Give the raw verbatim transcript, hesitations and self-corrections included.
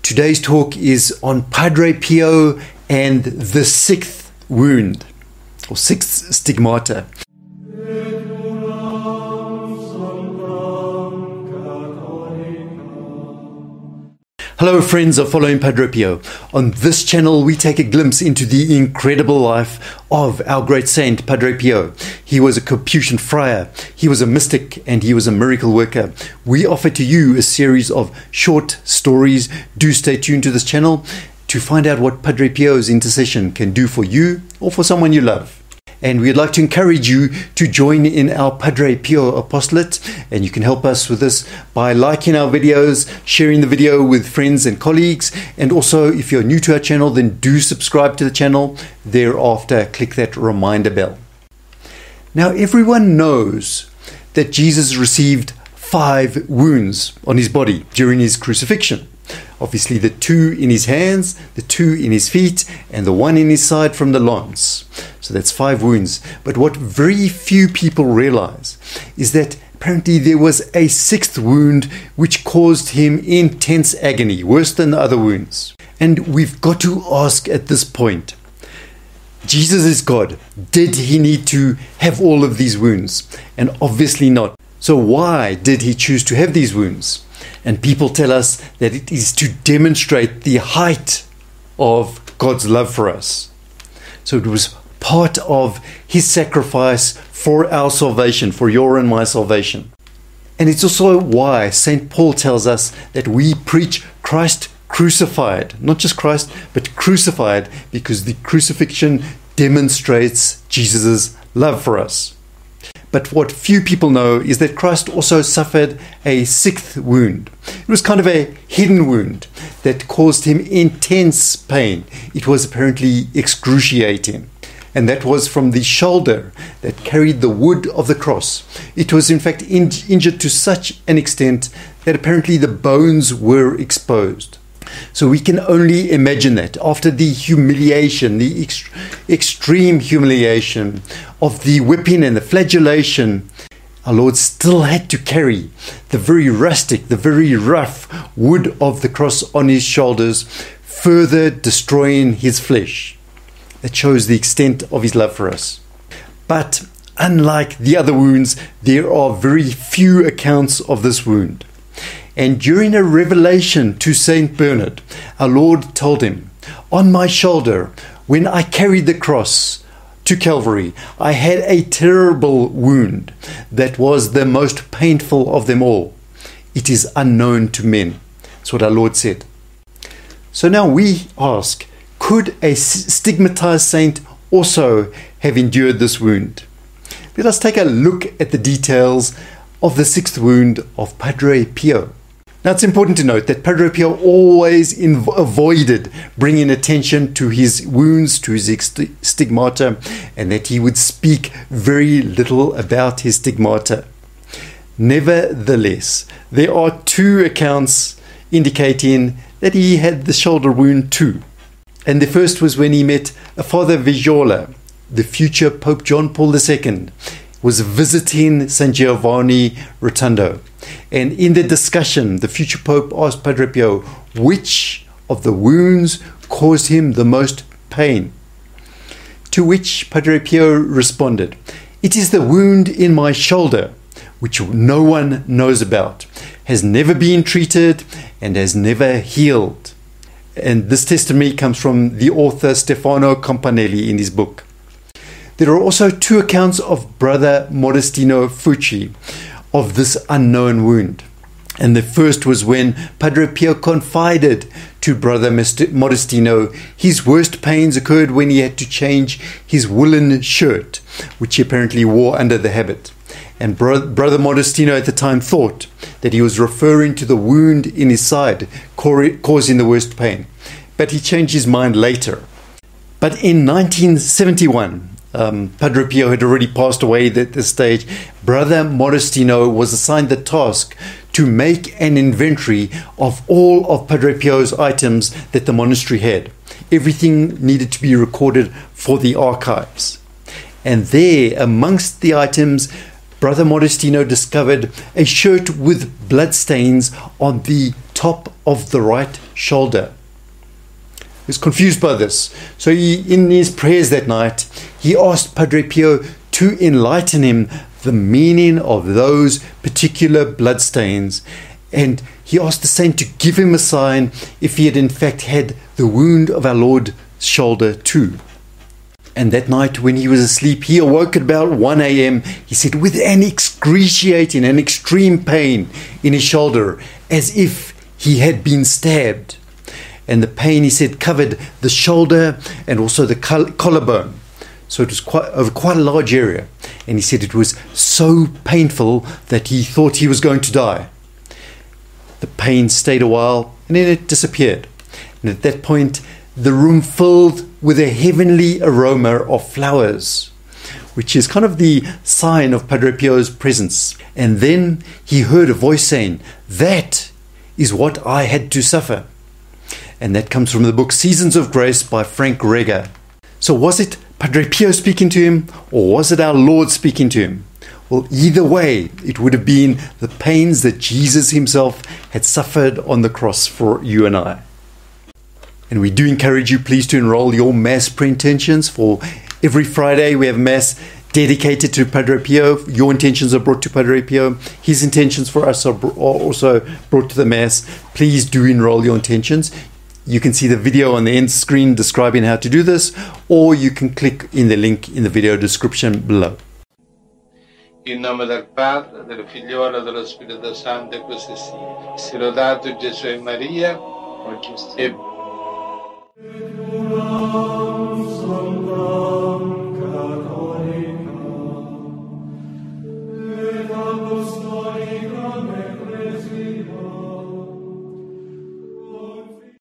Today's talk is on Padre Pio and the sixth wound, or sixth stigmata. Hello friends of Following Padre Pio. On this channel we take a glimpse into the incredible life of our great saint Padre Pio. He was a Capuchin friar, he was a mystic, and he was a miracle worker. We offer to you a series of short stories. Do stay tuned to this channel to find out what Padre Pio's intercession can do for you or for someone you love. And we'd like to encourage you to join in our Padre Pio apostolate, and you can help us with this by liking our videos, sharing the video with friends and colleagues, and also if you're new to our channel, then do subscribe to the channel. Thereafter, click that reminder bell. Now, everyone knows that Jesus received five wounds on his body during his crucifixion. Obviously the two in his hands, the two in his feet, and the one in his side from the lance. So that's five wounds. But what very few people realize is that apparently there was a sixth wound which caused him intense agony, worse than the other wounds. And we've got to ask at this point, Jesus is God. Did he need to have all of these wounds? And obviously not. So why did he choose to have these wounds? And people tell us that it is to demonstrate the height of God's love for us. So it was part of his sacrifice for our salvation, for your and my salvation. And it's also why Saint Paul tells us that we preach Christ crucified, not just Christ, but crucified, because the crucifixion demonstrates Jesus' love for us. But what few people know is that Christ also suffered a sixth wound. It was kind of a hidden wound that caused him intense pain. It was apparently excruciating. And that was from the shoulder that carried the wood of the cross. It was in fact in- injured to such an extent that apparently the bones were exposed. So we can only imagine that after the humiliation, the ext- extreme humiliation of the whipping and the flagellation, our Lord still had to carry the very rustic, the very rough wood of the cross on his shoulders, further destroying his flesh. That shows the extent of his love for us. But unlike the other wounds, there are very few accounts of this wound. And during a revelation to Saint Bernard, our Lord told him, "On my shoulder, when I carried the cross to Calvary, I had a terrible wound that was the most painful of them all. It is unknown to men." That's what our Lord said. So now we ask, could a stigmatized saint also have endured this wound? Let us take a look at the details of the sixth wound of Padre Pio. Now it's important to note that Padre Pio always inv- avoided bringing attention to his wounds, to his ex- stigmata, and that he would speak very little about his stigmata. Nevertheless, there are two accounts indicating that he had the shoulder wound too. And the first was when he met Father Vigiola, the future Pope John Paul the Second, was visiting San Giovanni Rotondo. And in the discussion, the future Pope asked Padre Pio which of the wounds caused him the most pain. To which Padre Pio responded, "It is the wound in my shoulder, which no one knows about, has never been treated, and has never healed." And this testimony comes from the author Stefano Campanelli in his book. There are also two accounts of Brother Modestino Fucci of this unknown wound. And the first was when Padre Pio confided to Brother Modestino his worst pains occurred when he had to change his woolen shirt, which he apparently wore under the habit. And Bro- Brother Modestino at the time thought that he was referring to the wound in his side causing the worst pain. But he changed his mind later. But in nineteen seventy-one, Um, Padre Pio had already passed away at this stage. Brother Modestino was assigned the task to make an inventory of all of Padre Pio's items that the monastery had. Everything needed to be recorded for the archives. And there, amongst the items, Brother Modestino discovered a shirt with bloodstains on the top of the right shoulder. He was confused by this. So he, in his prayers that night, he asked Padre Pio to enlighten him the meaning of those particular bloodstains. And he asked the saint to give him a sign if he had in fact had the wound of our Lord's shoulder too. And that night when he was asleep, he awoke at about one a.m. He said, with an excruciating and extreme pain in his shoulder, as if he had been stabbed. And the pain, he said, covered the shoulder and also the coll- collarbone. So it was quite over quite a large area. And he said it was so painful that he thought he was going to die. The pain stayed a while and then it disappeared. And at that point, the room filled with a heavenly aroma of flowers, which is kind of the sign of Padre Pio's presence. And then he heard a voice saying, that is what I had to suffer. And that comes from the book Seasons of Grace by Frank Reger. So was it Padre Pio speaking to him, or was it our Lord speaking to him? Well, either way, it would have been the pains that Jesus himself had suffered on the cross for you and I. And we do encourage you, please, to enroll your Mass pre-intentions. For every Friday we have Mass dedicated to Padre Pio. Your intentions are brought to Padre Pio. His intentions for us are, br- are also brought to the Mass. Please do enroll your intentions. You can see the video on the end screen describing how to do this, or you can click in the link in the video description below. In nome del Padre, del Figliolo e dello Spirito Santo, così sia. Sia lodato Gesù e Maria, e